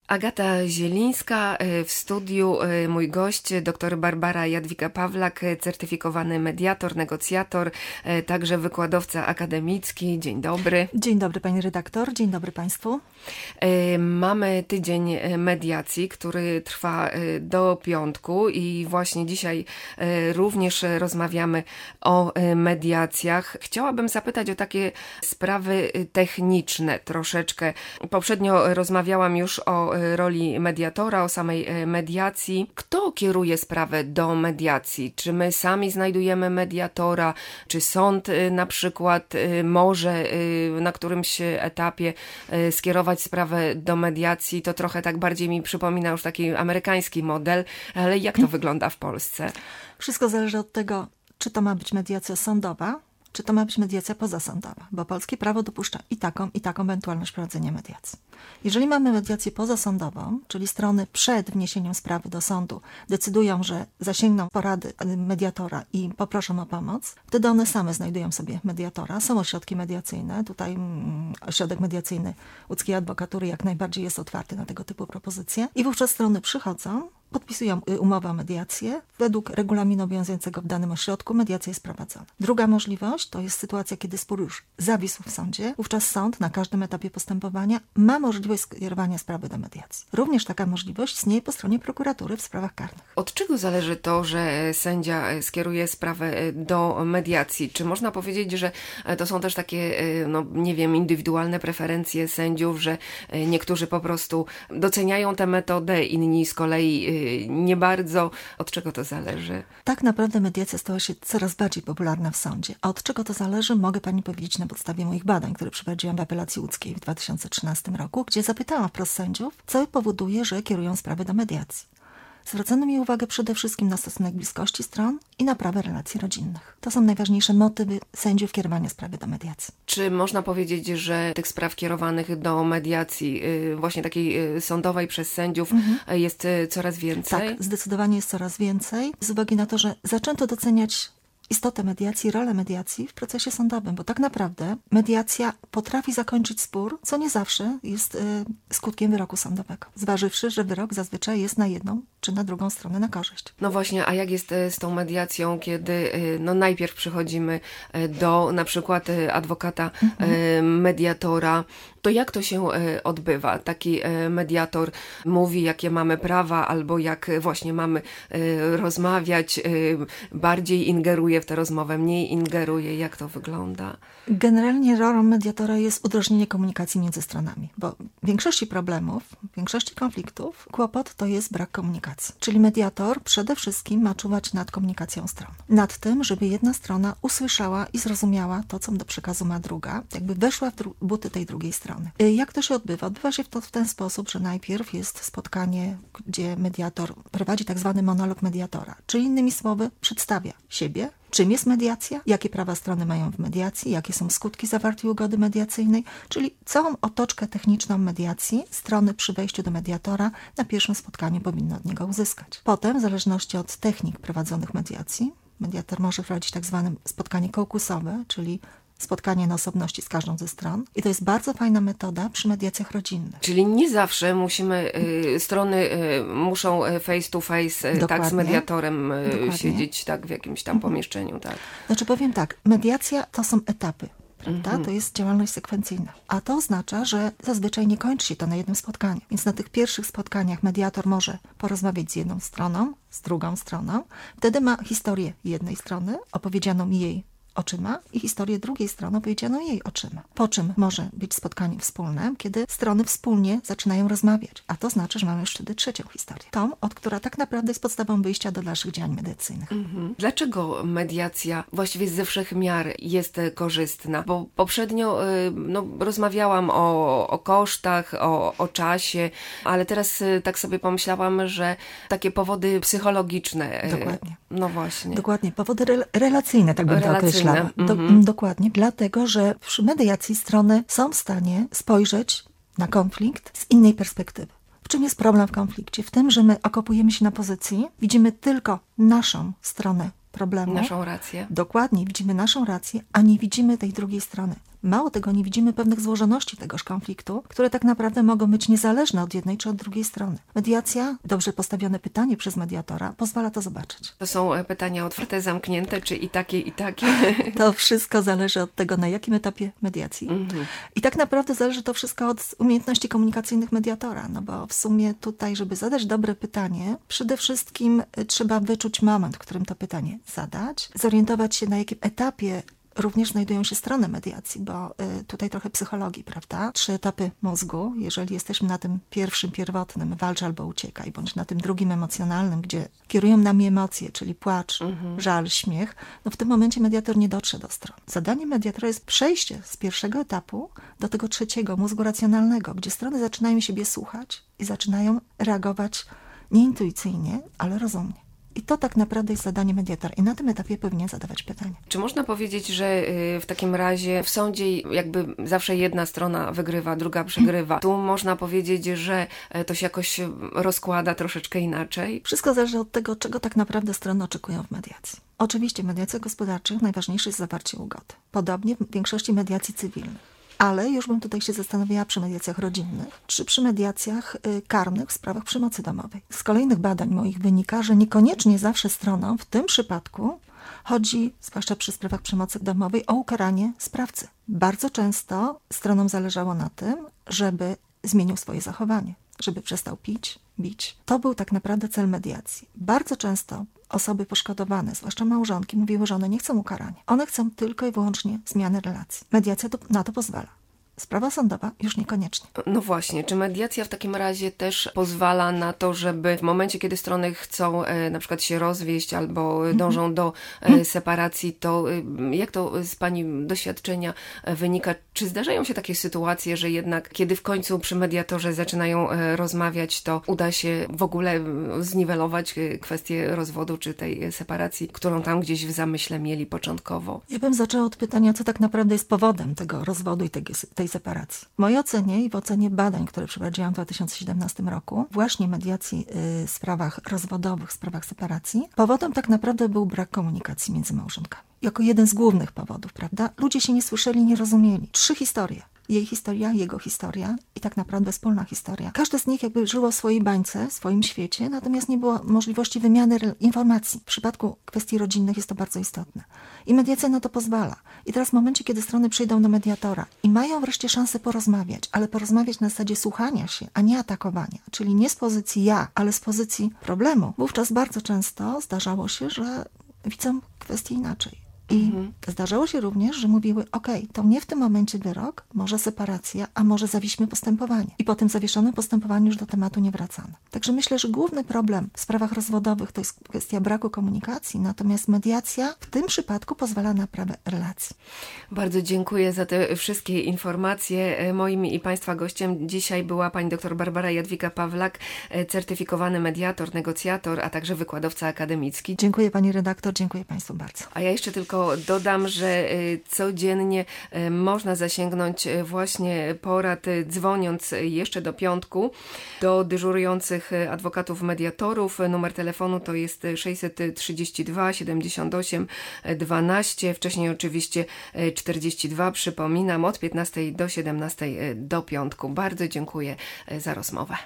Agata Zielińska, w studiu mój gość, dr Barbara Jadwiga-Pawlak, certyfikowany mediator, negocjator, także wykładowca akademicki. Dzień dobry. Dzień dobry pani redaktor, dzień dobry państwu. Mamy tydzień mediacji, który trwa do piątku i właśnie dzisiaj również rozmawiamy o mediacjach. Chciałabym zapytać o takie sprawy techniczne troszeczkę. Poprzednio rozmawiałam już o roli mediatora, o samej mediacji. Kto kieruje sprawę do mediacji? Czy my sami znajdujemy mediatora? Czy sąd na przykład może na którymś etapie skierować sprawę do mediacji? To trochę tak bardziej mi przypomina już taki amerykański model, ale jak to wygląda w Polsce? Wszystko zależy od tego, czy to ma być mediacja sądowa, czy to ma być mediacja pozasądowa, bo polskie prawo dopuszcza i taką ewentualność prowadzenia mediacji. Jeżeli mamy mediację pozasądową, czyli strony przed wniesieniem sprawy do sądu decydują, że zasięgną porady mediatora i poproszą o pomoc, wtedy one same znajdują sobie mediatora. Są ośrodki mediacyjne. Tutaj ośrodek mediacyjny łódzkiej adwokatury jak najbardziej jest otwarty na tego typu propozycje. I wówczas strony przychodzą, podpisują umowę o mediację. Według regulaminu obowiązującego w danym ośrodku mediacja jest prowadzona. Druga możliwość to jest sytuacja, kiedy spór już zawisł w sądzie. Wówczas sąd na każdym etapie postępowania ma możliwość skierowania sprawy do mediacji. Również taka możliwość istnieje po stronie prokuratury w sprawach karnych. Od czego zależy to, że sędzia skieruje sprawę do mediacji? Czy można powiedzieć, że to są też takie, indywidualne preferencje sędziów, że niektórzy po prostu doceniają tę metodę, inni z kolei nie bardzo? Od czego to zależy? Tak naprawdę mediacja stała się coraz bardziej popularna w sądzie. A od czego to zależy, mogę pani powiedzieć na podstawie moich badań, które przeprowadziłam w apelacji łódzkiej w 2013 roku, gdzie zapytałam wprost sędziów, co powoduje, że kierują sprawę do mediacji. Zwracano mi uwagę przede wszystkim na stosunek bliskości stron i na prawa relacji rodzinnych. To są najważniejsze motywy sędziów kierowania sprawy do mediacji. Czy można powiedzieć, że tych spraw kierowanych do mediacji, właśnie takiej sądowej przez sędziów, jest coraz więcej? Tak, zdecydowanie jest coraz więcej. Z uwagi na to, że zaczęto doceniać istotę mediacji, rolę mediacji w procesie sądowym, bo tak naprawdę mediacja potrafi zakończyć spór, co nie zawsze jest skutkiem wyroku sądowego. Zważywszy, że wyrok zazwyczaj jest na jedną czy na drugą stronę na korzyść. No właśnie, a jak jest z tą mediacją, kiedy najpierw przychodzimy do na przykład adwokata, mediatora, to jak to się odbywa? Taki mediator mówi, jakie mamy prawa, albo jak właśnie mamy rozmawiać, bardziej ingeruje w tę rozmowę, mniej ingeruje. Jak to wygląda? Generalnie rolą mediatora jest udrożnienie komunikacji między stronami, bo w większości problemów, w większości konfliktów kłopot to jest brak komunikacji. Czyli mediator przede wszystkim ma czuwać nad komunikacją stron. Nad tym, żeby jedna strona usłyszała i zrozumiała to, co do przekazu ma druga, jakby weszła w buty tej drugiej strony. Jak to się odbywa? Odbywa się to w ten sposób, że najpierw jest spotkanie, gdzie mediator prowadzi tak zwany monolog mediatora, czyli innymi słowy przedstawia siebie, czym jest mediacja, jakie prawa strony mają w mediacji, jakie są skutki zawartej ugody mediacyjnej, czyli całą otoczkę techniczną mediacji strony przy wejściu do mediatora na pierwszym spotkaniu powinny od niego uzyskać. Potem, w zależności od technik prowadzonych mediacji, mediator może prowadzić tak zwane spotkanie kołkusowe, czyli spotkanie na osobności z każdą ze stron. I to jest bardzo fajna metoda przy mediacjach rodzinnych. Czyli nie zawsze strony muszą face to face tak z mediatorem siedzieć tak w jakimś tam pomieszczeniu. Tak. Znaczy powiem tak, mediacja to są etapy. Prawda? To jest działalność sekwencyjna. A to oznacza, że zazwyczaj nie kończy się to na jednym spotkaniu. Więc na tych pierwszych spotkaniach mediator może porozmawiać z jedną stroną, z drugą stroną. Wtedy ma historię jednej strony, opowiedzianą jej oczyma i historię drugiej strony opowiedzianą jej oczyma. Po czym może być spotkanie wspólne, kiedy strony wspólnie zaczynają rozmawiać. A to znaczy, że mamy już wtedy trzecią historię. Tą, która tak naprawdę jest podstawą wyjścia do dalszych działań mediacyjnych. Dlaczego mediacja właściwie ze wszech miar jest korzystna? Bo poprzednio rozmawiałam o kosztach, o czasie, ale teraz tak sobie pomyślałam, że takie powody psychologiczne. Dokładnie. No właśnie. Dokładnie. Powody relacyjne, tak bym to określała. Dokładnie. Dlatego, że przy mediacji strony są w stanie spojrzeć na konflikt z innej perspektywy. W czym jest problem w konflikcie? W tym, że my okopujemy się na pozycji, widzimy tylko naszą stronę problemu. Naszą rację. Dokładnie, widzimy naszą rację, a nie widzimy tej drugiej strony. Mało tego, nie widzimy pewnych złożoności tegoż konfliktu, które tak naprawdę mogą być niezależne od jednej czy od drugiej strony. Mediacja, dobrze postawione pytanie przez mediatora, pozwala to zobaczyć. To są pytania otwarte, zamknięte, czy i takie, i takie? To wszystko zależy od tego, na jakim etapie mediacji. I tak naprawdę zależy to wszystko od umiejętności komunikacyjnych mediatora, no bo w sumie tutaj, żeby zadać dobre pytanie, przede wszystkim trzeba wyczuć moment, w którym to pytanie zadać, zorientować się, na jakim etapie również znajdują się strony mediacji, bo tutaj trochę psychologii, prawda? 3 etapy mózgu. Jeżeli jesteśmy na tym pierwszym, pierwotnym, walcz albo uciekaj, bądź na tym drugim, emocjonalnym, gdzie kierują nami emocje, czyli płacz, żal, śmiech, no w tym momencie mediator nie dotrze do stron. Zadaniem mediatora jest przejście z pierwszego etapu do tego trzeciego, mózgu racjonalnego, gdzie strony zaczynają siebie słuchać i zaczynają reagować nie intuicyjnie, ale rozumnie. I to tak naprawdę jest zadanie mediatora. I na tym etapie powinien zadawać pytania. Czy można powiedzieć, że w takim razie w sądzie jakby zawsze jedna strona wygrywa, druga przegrywa? Tu można powiedzieć, że to się jakoś rozkłada troszeczkę inaczej? Wszystko zależy od tego, czego tak naprawdę strony oczekują w mediacji. Oczywiście w mediacjach gospodarczych najważniejsze jest zawarcie ugody. Podobnie w większości mediacji cywilnych. Ale już bym tutaj się zastanawiała przy mediacjach rodzinnych, czy przy mediacjach karnych w sprawach przemocy domowej. Z kolejnych badań moich wynika, że niekoniecznie zawsze stronom w tym przypadku chodzi, zwłaszcza przy sprawach przemocy domowej, o ukaranie sprawcy. Bardzo często stronom zależało na tym, żeby zmienił swoje zachowanie, żeby przestał pić, bić. To był tak naprawdę cel mediacji. Bardzo często osoby poszkodowane, zwłaszcza małżonki, mówiły, że one nie chcą ukarania. One chcą tylko i wyłącznie zmiany relacji. Mediacja na to pozwala. Sprawa sądowa już niekoniecznie. No właśnie, czy mediacja w takim razie też pozwala na to, żeby w momencie, kiedy strony chcą na przykład się rozwieść albo dążą do separacji, to jak to z Pani doświadczenia wynika? Czy zdarzają się takie sytuacje, że jednak kiedy w końcu przy mediatorze zaczynają rozmawiać, to uda się w ogóle zniwelować kwestię rozwodu czy tej separacji, którą tam gdzieś w zamyśle mieli początkowo? Ja bym zaczęła od pytania, co tak naprawdę jest powodem tego rozwodu i tej separacji. W mojej ocenie i w ocenie badań, które przeprowadziłam w 2017 roku, właśnie mediacji w sprawach rozwodowych, w sprawach separacji, powodem tak naprawdę był brak komunikacji między małżonkami. Jako jeden z głównych powodów, prawda? Ludzie się nie słyszeli, nie rozumieli. 3 historie. Jej historia, jego historia i tak naprawdę wspólna historia. Każdy z nich jakby żyło w swojej bańce, w swoim świecie, natomiast nie było możliwości wymiany informacji. W przypadku kwestii rodzinnych jest to bardzo istotne. I mediacja na to pozwala. I teraz w momencie, kiedy strony przyjdą do mediatora i mają wreszcie szansę porozmawiać, ale porozmawiać na zasadzie słuchania się, a nie atakowania, czyli nie z pozycji ja, ale z pozycji problemu, wówczas bardzo często zdarzało się, że widzą kwestię inaczej. I zdarzało się również, że mówiły, to nie w tym momencie wyrok, może separacja, a może zawieśmy postępowanie. I po tym zawieszonym postępowaniu już do tematu nie wracano. Także myślę, że główny problem w sprawach rozwodowych to jest kwestia braku komunikacji, natomiast mediacja w tym przypadku pozwala na naprawę relacji. Bardzo dziękuję za te wszystkie informacje. Moim i Państwa gościem dzisiaj była Pani dr Barbara Jadwiga-Pawlak, certyfikowany mediator, negocjator, a także wykładowca akademicki. Dziękuję Pani redaktor, dziękuję Państwu bardzo. A ja jeszcze tylko dodam, że codziennie można zasięgnąć właśnie porad, dzwoniąc jeszcze do piątku do dyżurujących adwokatów mediatorów. Numer telefonu to jest 632 78 12, wcześniej oczywiście 42, przypominam, od 15 do 17 do piątku. Bardzo dziękuję za rozmowę.